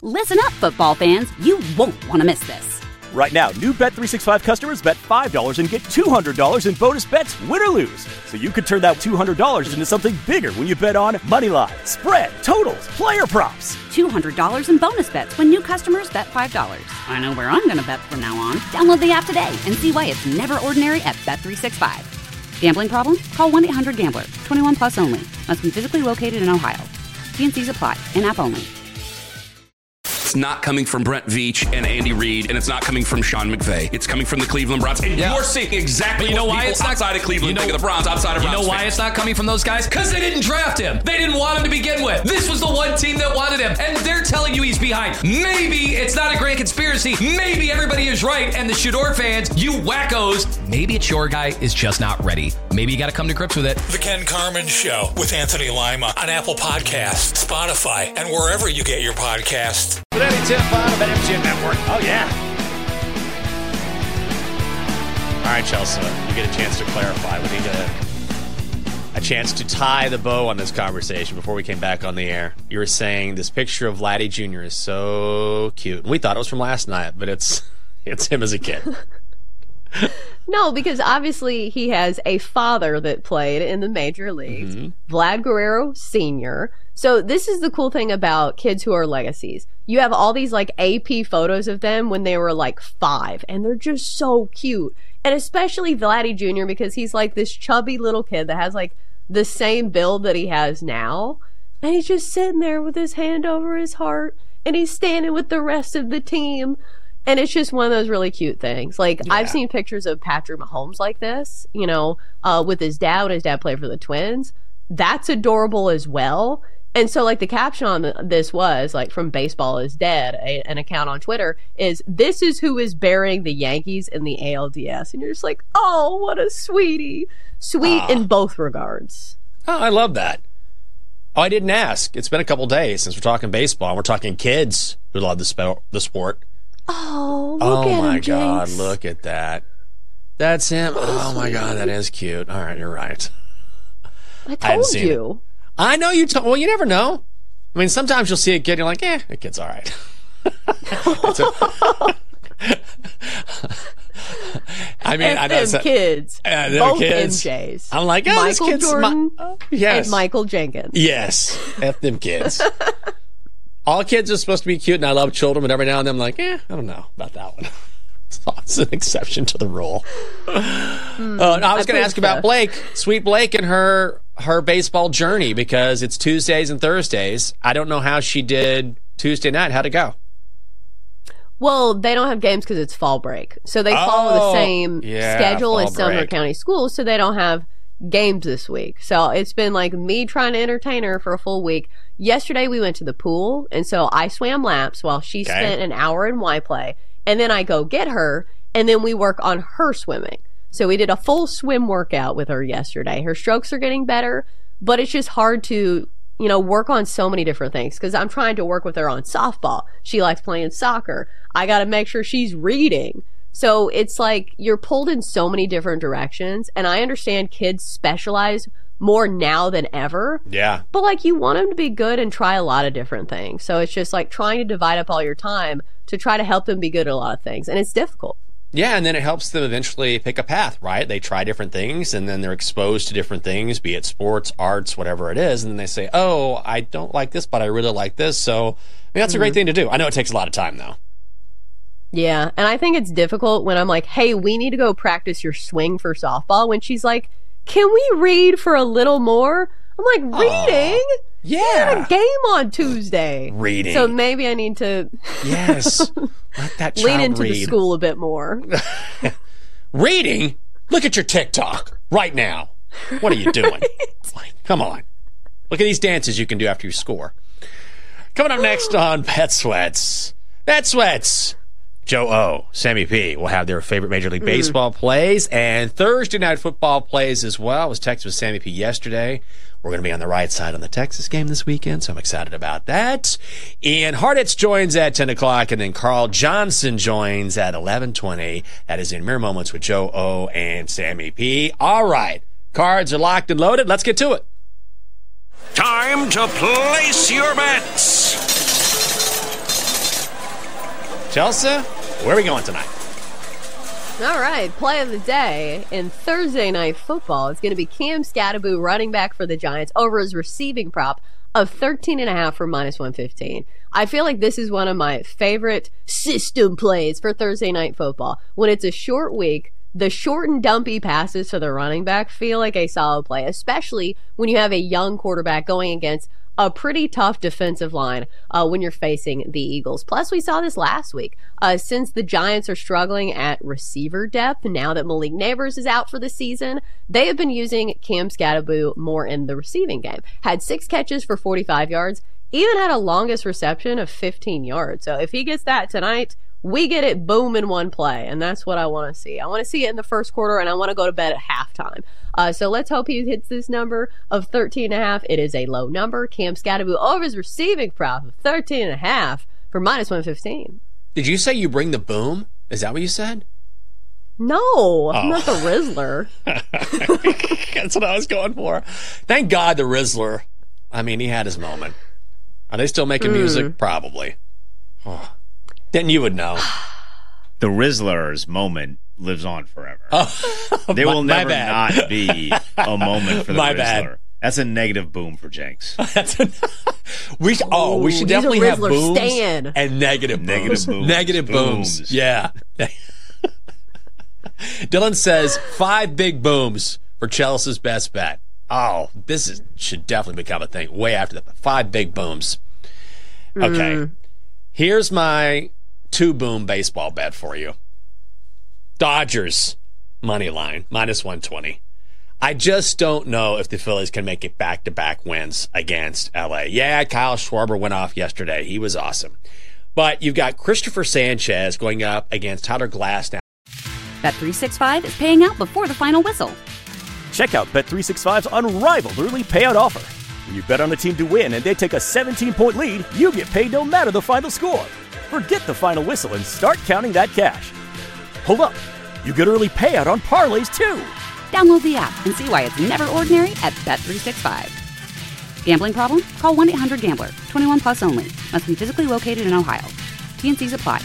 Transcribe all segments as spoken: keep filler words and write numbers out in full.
Listen up, football fans. You won't want to miss this. Right now, new Bet three sixty-five customers bet five dollars and get two hundred dollars in bonus bets, win or lose. So you could turn that two hundred dollars into something bigger when you bet on money line, spread, totals, player props. two hundred dollars in bonus bets when new customers bet five dollars. I know where I'm going to bet from now on. Download the app today and see why it's never ordinary at Bet three sixty-five. Gambling problem? Call one eight hundred gambler. twenty-one plus only. Must be physically located in Ohio. T and C's apply. In-app only. It's not coming from Brent Veach and Andy Reid, and it's not coming from Sean McVay. It's coming from the Cleveland Browns. And yeah. you're seeing exactly you know what why it's outside not, of Cleveland you know, think of the Browns, outside of You Browns know why fans. it's not coming from those guys? Because they didn't draft him. They didn't want him to begin with. This was the one team that wanted him, and they're telling you he's behind. Maybe it's not a grand conspiracy. Maybe everybody is right, and the Shador fans, you wackos, maybe it's your guy is just not ready. Maybe you got to come to grips with it. The Ken Carman Show with Anthony Lima on Apple Podcasts, Spotify, and wherever you get your podcasts. Today, tip on the M G M Network. Oh, yeah. All right, Chelsea, you get a chance to clarify. We need a, a chance to tie the bow on this conversation before we came back on the air. You were saying this picture of Vladdy Junior is so cute. We thought it was from last night, but it's it's him as a kid. No, because obviously he has a father that played in the major leagues, mm-hmm. Vlad Guerrero Senior So this is the cool thing about kids who are legacies. You have all these like A P photos of them when they were like five, and they're just so cute. And especially Vladdy Junior because he's like this chubby little kid that has like the same build that he has now. And he's just sitting there with his hand over his heart, and he's standing with the rest of the team. And it's just one of those really cute things. Like, yeah. I've seen pictures of Patrick Mahomes like this, you know, uh, with his dad when his dad played for the Twins. That's adorable as well. And so, like, the caption on this was, like, from Baseball is Dead, a, an account on Twitter, is, this is who is burying the Yankees in the A L D S. And you're just like, oh, what a sweetie. Sweet uh, in both regards. Oh, I love that. Oh, I didn't ask. It's been a couple days since we're talking baseball. And we're talking kids who love the, spe- the sport. Oh, look oh at my him, God, Jinx. Look at that. That's him. Oh, my God, that is cute. All right, you're right. I told I you. It. I know you told. Well, you never know. I mean, sometimes you'll see a kid and you're like, eh, the kid's all right. a... I mean, F I know them kids. Uh, Both kids. M Js. I'm like, oh, Michael this kid's Jordan my... uh, yes. and Michael Jenkins. Yes. F them kids. All kids are supposed to be cute, and I love children, but every now and then I'm like, eh, I don't know about that one. It's an exception to the rule. Mm, uh, no, I was going to ask about Blake, sweet Blake, and her her baseball journey, because it's Tuesdays and Thursdays. I don't know how she did Tuesday night. How'd it go? Well, they don't have games because it's fall break. So they oh, follow the same yeah, schedule as Sumner break. County Schools, so they don't have games this week. So it's been like me trying to entertain her for a full week. Yesterday we went to the pool, and so I swam laps while she okay. spent an hour in Y Play, and then I go get her, and then we work on her swimming. So we did a full swim workout with her yesterday. Her strokes are getting better, but it's just hard to, you know, work on so many different things because I'm trying to work with her on softball. She likes playing soccer. I got to make sure she's reading. So it's like you're pulled in so many different directions, and I understand kids specialize more now than ever. Yeah. But like you want them to be good and try a lot of different things. So it's just like trying to divide up all your time to try to help them be good at a lot of things. And it's difficult. Yeah, and then it helps them eventually pick a path, right? They try different things, and then they're exposed to different things, be it sports, arts, whatever it is, and then they say, oh, I don't like this, but I really like this. So I mean, that's mm-hmm. a great thing to do. I know it takes a lot of time, though. Yeah, and I think it's difficult when I'm like, hey, we need to go practice your swing for softball, when she's like, can we read for a little more? I'm like, reading? Aww. Yeah. You had a game on Tuesday. Reading. So maybe I need to yes. Let that child lean into read. the school a bit more. Reading? Look at your TikTok right now. What are you doing? Right. Like, come on. Look at these dances you can do after you score. Coming up next on Bet Sweats. Bet Sweats. Joe O, Sammy P will have their favorite Major League Baseball mm. plays and Thursday night football plays as well. I was texting with Sammy P yesterday. We're going to be on the right side on the Texas game this weekend, so I'm excited about that. Ian Harditz joins at ten o'clock, and then Carl Johnson joins at eleven twenty. That is in Mere Moments with Joe O and Sammy P. All right, cards are locked and loaded. Let's get to it. Time to place your bets. Chelsea, where are we going tonight? All right, play of the day in Thursday Night Football. It's going to be Cam Scatterbo, running back for the Giants, over his receiving prop of thirteen and a half for minus one fifteen. I feel like this is one of my favorite system plays for Thursday Night Football. When it's a short week, the short and dumpy passes to the running back feel like a solid play, especially when you have a young quarterback going against a pretty tough defensive line uh, when you're facing the Eagles. Plus, we saw this last week. Uh, since the Giants are struggling at receiver depth, now that Malik Neighbors is out for the season, they have been using Cam Scatterbo more in the receiving game. Had six catches for forty-five yards, even had a longest reception of fifteen yards. So if he gets that tonight, we get it boom in one play, and that's what I want to see. I want to see it in the first quarter, and I want to go to bed at halftime. Uh, so let's hope he hits this number of thirteen and a half. It is a low number. Cam Scatterbo over his receiving prop of thirteen and a half for minus one fifteen. Did you say you bring the boom? Is that what you said? No, oh. I'm not the Rizzler. That's what I was going for. Thank God the Rizzler. I mean, he had his moment. Are they still making mm. music? Probably. Oh. Then you would know. The Rizzler's moment lives on forever. Oh, there will my, never my not be a moment for the my Rizzler. Bad. That's a negative boom for Jenks. That's a, we oh, we should Ooh, definitely have booms stand. and negative booms. Negative booms. Negative booms. booms. Yeah. Dylan says five big booms for Chelsea's best bet. Oh, this is should definitely become a thing way after that. Five big booms. Okay. Mm. Here's my two boom baseball bet for you. Dodgers money line minus one twenty. I just don't know if the Phillies can make it back-to-back wins against L A. Yeah, Kyle Schwarber went off yesterday. He was awesome. But you've got Christopher Sanchez going up against Tyler Glasnow. Bet three sixty-five is paying out before the final whistle. Check out Bet three sixty-five's unrivaled early payout offer. When you bet on a team to win and they take a seventeen-point lead, you get paid no matter the final score. Forget the final whistle and start counting that cash. Hold up. You get early payout on parlays, too. Download the app and see why it's never ordinary at Bet three sixty-five. Gambling problem? Call one eight hundred gambler. twenty-one plus only. Must be physically located in Ohio. T and Cs apply.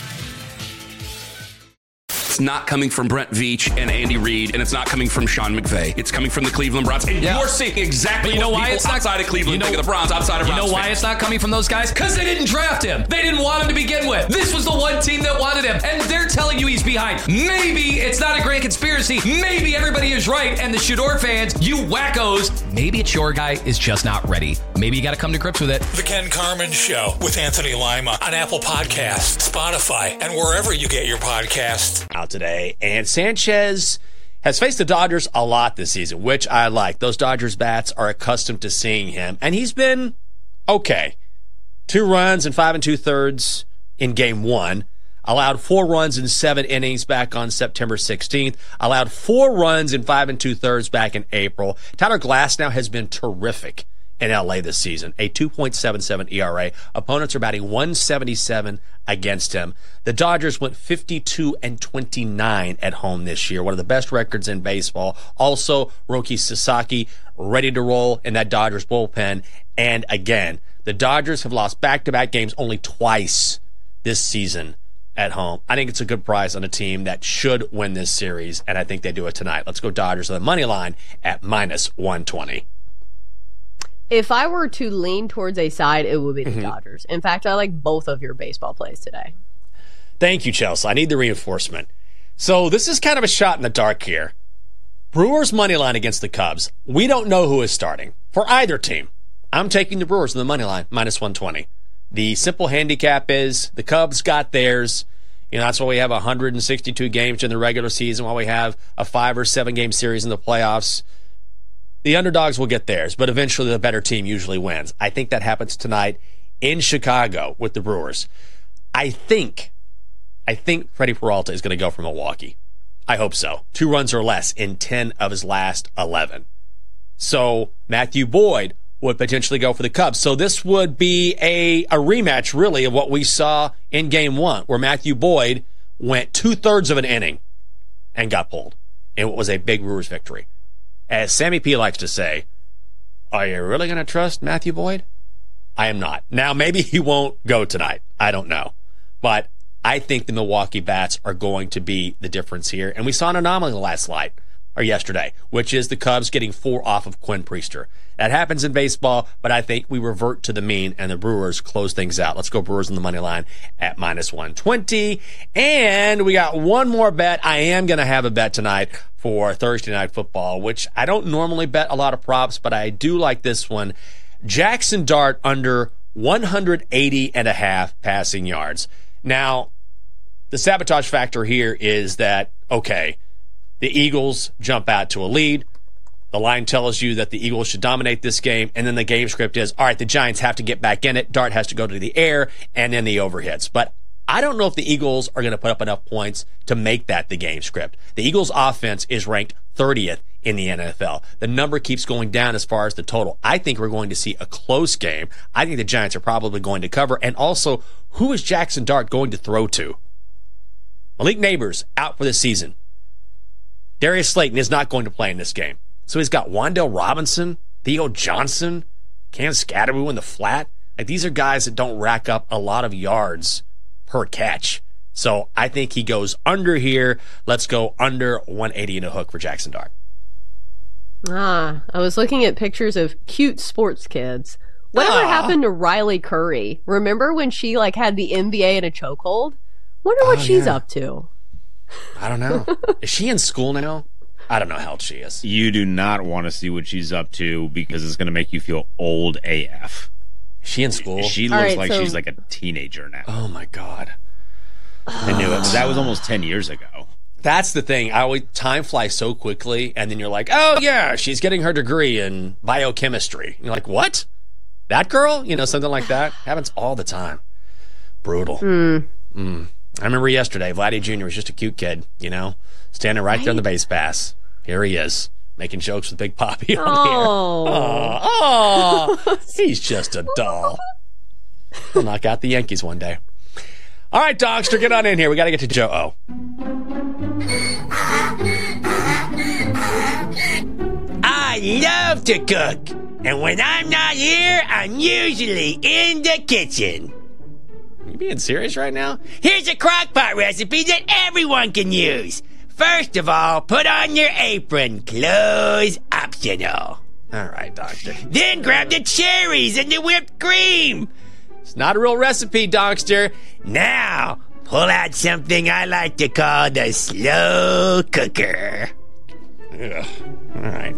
It's not coming from Brent Veach and Andy Reid, and it's not coming from Sean McVay. It's coming from the Cleveland Browns. And yeah. you're seeing exactly you know what why people it's not, outside of Cleveland you know, think of the Browns, outside of You Browns know why fans. it's not coming from those guys? Because they didn't draft him. They didn't want him to begin with. This was the one team that wanted him, and they're telling you he's behind. Maybe it's not a grand conspiracy. Maybe everybody is right, and the Shador fans, you wackos, maybe it's your guy is just not ready. Maybe you got to come to grips with it. The Ken Carman Show with Anthony Lima on Apple Podcasts, Spotify, and wherever you get your podcasts. Out today, and Sanchez has faced the Dodgers a lot this season, which I like. Those Dodgers bats are accustomed to seeing him, and he's been okay. Two runs and five and two thirds in game one. Allowed four runs in seven innings back on September sixteenth. Allowed four runs in five and two thirds back in April. Tyler Glasnow has been terrific in L A this season, a two point seven seven E R A. Opponents are batting one seventy-seven against him. The Dodgers went fifty-two and twenty-nine at home this year, one of the best records in baseball. Also, Roki Sasaki ready to roll in that Dodgers bullpen. And again, the Dodgers have lost back-to-back games only twice this season at home. I think it's a good price on a team that should win this series, and I think they do it tonight. Let's go Dodgers on the money line at minus one twenty. If I were to lean towards a side, it would be the Mm-hmm. Dodgers. In fact, I like both of your baseball plays today. Thank you, Chelsea. I need the reinforcement. So this is kind of a shot in the dark here. Brewers money line against the Cubs. We don't know who is starting for either team. I'm taking the Brewers on the money line, minus one twenty. The simple handicap is the Cubs got theirs. You know, that's why we have one hundred sixty-two games in the regular season, why we have a five or seven game series in the playoffs. The underdogs will get theirs, but eventually the better team usually wins. I think that happens tonight in Chicago with the Brewers. I think, I think Freddie Peralta is going to go for Milwaukee. I hope so. Two runs or less in ten of his last eleven. So Matthew Boyd would potentially go for the Cubs. So this would be a, a rematch, really, of what we saw in game one, where Matthew Boyd went two-thirds of an inning and got pulled in what was a big Brewers victory. As Sammy P likes to say, are you really going to trust Matthew Boyd? I am not. Now, maybe he won't go tonight. I don't know. But I think the Milwaukee Bats are going to be the difference here. And we saw an anomaly last night, or yesterday, which is the Cubs getting four off of Quinn Priester. That happens in baseball, but I think we revert to the mean, and the Brewers close things out. Let's go Brewers on the money line at minus one twenty. And we got one more bet. I am going to have a bet tonight for Thursday Night Football, which I don't normally bet a lot of props, but I do like this one. Jackson Dart under one eighty and a half passing yards. Now, the sabotage factor here is that, okay, the Eagles jump out to a lead. The line tells you that the Eagles should dominate this game, and then the game script is, all right, the Giants have to get back in it. Dart has to go to the air, and then the overhits. But I don't know if the Eagles are going to put up enough points to make that the game script. The Eagles' offense is ranked thirtieth in the N F L. The number keeps going down as far as the total. I think we're going to see a close game. I think the Giants are probably going to cover. And also, who is Jackson Dart going to throw to? Malik Neighbors out for the season. Darius Slayton is not going to play in this game. So he's got Wan'Dale Robinson, Theo Johnson, Cam Scatteroo in the flat. Like, these are guys that don't rack up a lot of yards per catch. So I think he goes under here. Let's go under one eighty and a hook for Jackson Dart. Ah, I was looking at pictures of cute sports kids. Whatever ah. happened to Riley Curry? Remember when she like had the N B A in a chokehold? Wonder what oh, she's yeah. up to. I don't know. Is she in school now? I don't know how old she is. You do not want to see what she's up to because it's going to make you feel old A F. Is she in school? She looks right, like so... she's like a teenager now. Oh, my God. I knew it. That was almost ten years ago. That's the thing. I always, time flies so quickly, and then you're like, oh, yeah, she's getting her degree in biochemistry. You're like, what? That girl? You know, something like that. Happens all the time. Brutal. Mm. Mm. I remember yesterday, Vladdy Junior was just a cute kid, you know, standing right, right there on the base pass. Here he is, making jokes with Big Poppy on oh. the air. Oh, oh, he's just a doll. He'll knock out the Yankees one day. All right, Dogster, get on in here. We got to get to Joe O. I love to cook, and when I'm not here, I'm usually in the kitchen. You being serious right now? Here's a crockpot recipe that everyone can use. First of all, put on your apron. Clothes optional. All right, Doctor. Then grab the cherries and the whipped cream. It's not a real recipe, Doctor. Now, pull out something I like to call the slow cooker. Ugh. All right.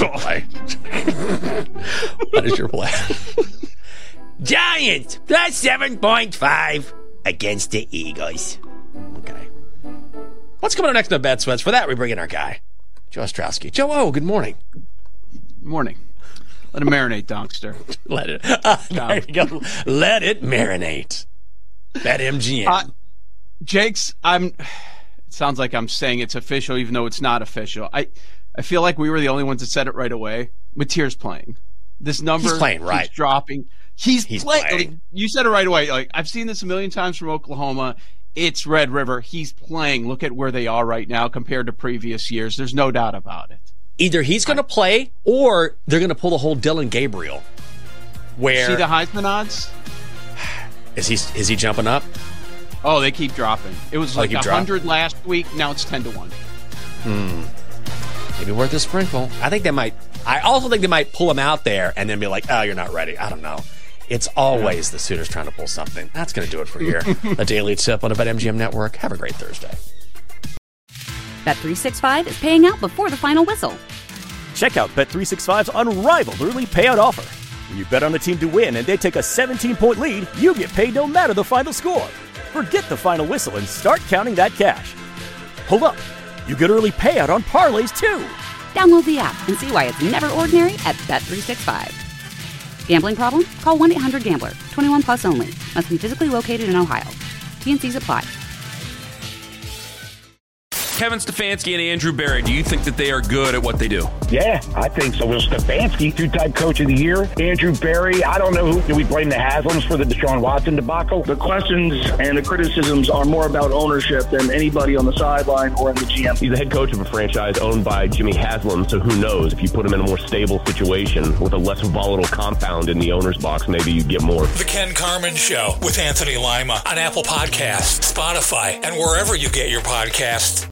What is your plan? Giants plus seven point five against the Eagles. Okay. What's coming up next in the Bet Sweats? For that, we bring in our guy, Joe Ostrowski. Joe O, good morning. Good morning. Let it marinate, Donkster. Let it. Uh, there you go. Let it marinate. Bet M G M. Uh, Jake's, I'm. It sounds like I'm saying it's official, even though it's not official. I, I feel like we were the only ones that said it right away. Mateer's playing. This number He's playing right. keeps dropping. He's, He's play- playing. Like, you said it right away. Like, I've seen this a million times from Oklahoma. It's Red River. He's playing. Look at where they are right now compared to previous years. There's no doubt about it. Either he's going to play or they're going to pull the whole Dylan Gabriel. Where see the Heisman odds? Is he is he jumping up? Oh, they keep dropping. It was like oh, one hundred last week. Now it's ten to one. Hmm. Maybe worth a sprinkle. I think they might. I also think they might pull him out there and then be like, oh, you're not ready. I don't know. It's always yeah. the Sooners trying to pull something. That's going to do it for here. The Daily Tip on the BetMGM Network. Have a great Thursday. Bet three sixty-five is paying out before the final whistle. Check out Bet three sixty-five's unrivaled early payout offer. When you bet on a team to win and they take a seventeen-point lead, you get paid no matter the final score. Forget the final whistle and start counting that cash. Hold up. You get early payout on parlays, too. Download the app and see why it's never ordinary at Bet three sixty-five. Gambling problem? Call one eight hundred gambler. twenty-one plus only. Must be physically located in Ohio. T and C's apply. Kevin Stefanski and Andrew Berry, do you think that they are good at what they do? Yeah, I think so. Will Stefanski, two-time coach of the year. Andrew Berry, I don't know who. Do we blame the Haslams for the Deshaun Watson debacle? The questions and the criticisms are more about ownership than anybody on the sideline or in the G M. He's the head coach of a franchise owned by Jimmy Haslam, so who knows? If you put him in a more stable situation with a less volatile compound in the owner's box, maybe you get more. The Ken Carman Show with Anthony Lima on Apple Podcasts, Spotify, and wherever you get your podcasts.